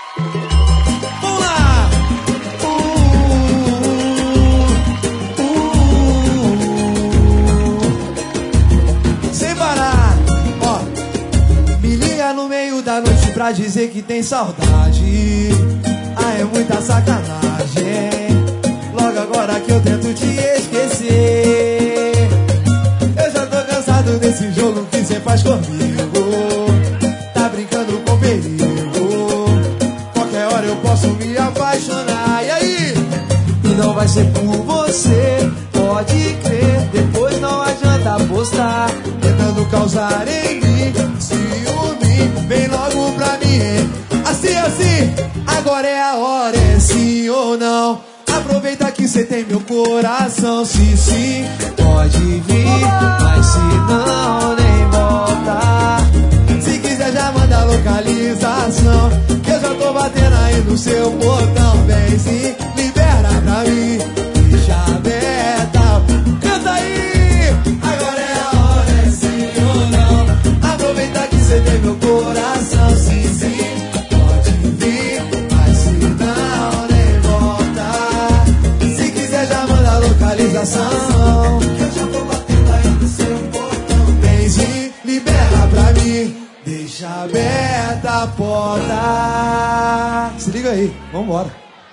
Vamos lá! Sem parar, ó. Me liga no meio da noite pra dizer que tem saudade. Ah, é muita sacanagem. Logo agora que eu tento te esquecer. Eu já tô cansado desse jogo que cê faz comigo. Tá brincando com perigo. Qualquer hora eu posso me apaixonar. E aí? E não vai ser por você, pode crer. Depois não adianta apostar, tentando causar em mim ciúme. Vem logo pra mim. Assim, assim, agora é a hora. É sim ou não? Aproveita que cê tem meu coração. Se sim, pode vir, mas se não, nem volta. Se quiser já manda localização, que eu já tô batendo aí no seu botão. Vem sim, libera pra mim, deixa aberta. Canta aí! Agora é a hora, é sim ou não? Aproveita que cê tem meu coração. Se sim, pode vir, mas se não, nem volta. Se quiser já manda localização, que eu já tô batendo aí no seu botão. Vem sim, libera pra mim, deixa aberta a porta. Se liga aí, vambora.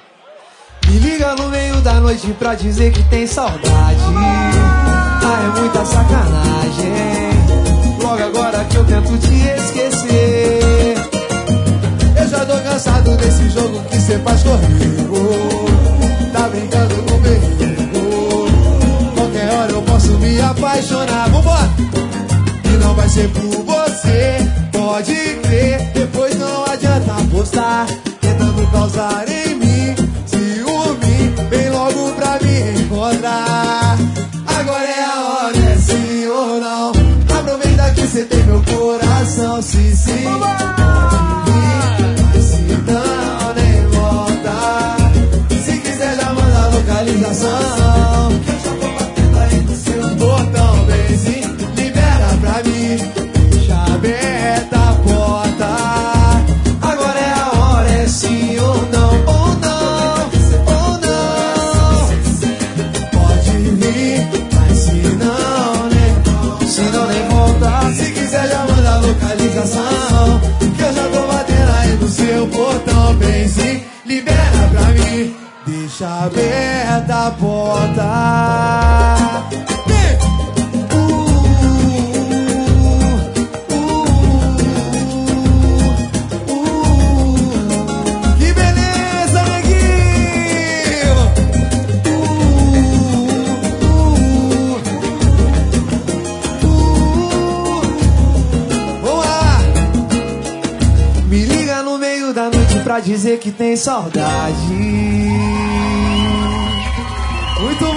Me liga no meio da noite pra dizer que tem saudade. Ah, é muita sacanagem. Logo agora que eu tento te esquecer. Eu já tô cansado desse jogo que cê faz comigo. Tá brincando comigo. Qualquer hora eu posso me apaixonar. Vambora! E não vai ser por você, pode crer. Depois não adianta apostar, tentando causar em mim ciúme. Vem logo pra me encontrar. Agora é a hora, é sim ou não? Aproveita que cê tem meu coração. Se sim, pode vir, mas se não, nem volta. Se quiser já manda localização, que eu já tô batendo aí no seu botão. Vem sim, libera pra mim, deixa aberta a porta. Agora é a hora, é sim ou não? Ou não, ou não. Pode vir, mas se não, nem volta. Se quiser já manda localização, que eu já tô batendo aí no seu portão. Vem sim, libera pra mim, deixa aberta a porta. Que beleza, neguinho! Vamos lá! Me liga no meio da noite pra dizer que tem saudade. Muito